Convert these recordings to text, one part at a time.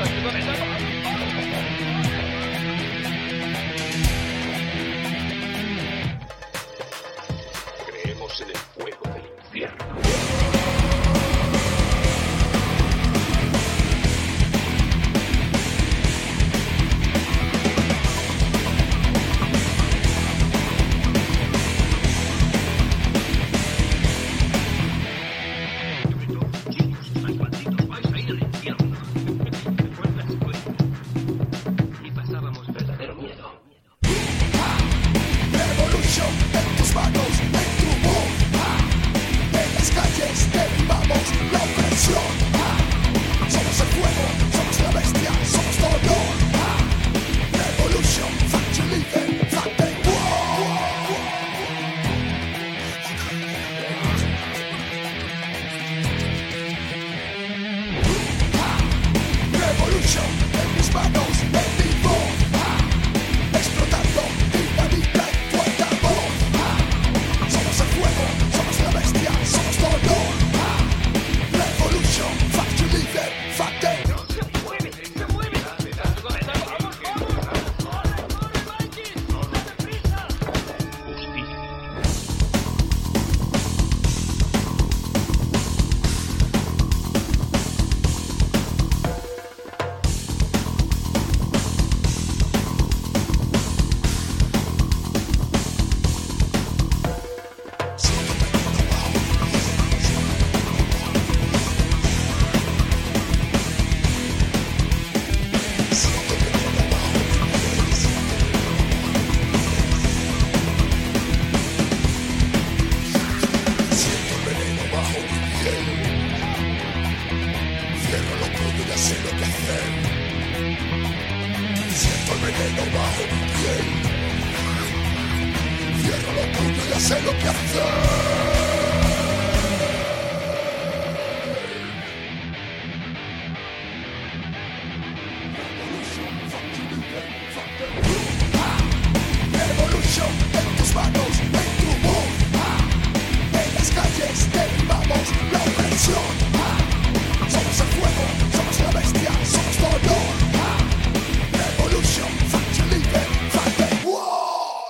Creemos en el fuego del infierno. Sé lo que hacer. Revolution en tus manos, en tu voz. En las calles derribamos la opresión. Somos el fuego, somos la bestia, somos dolor. Revolution, fuck you, live, fuck the war.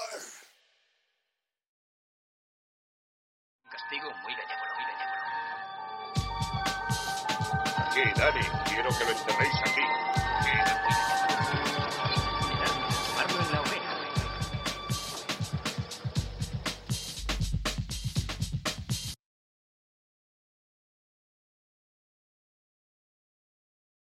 Castigo muy benévolo, muy benévolo. Aquí, Dani, quiero que lo enterréis aquí.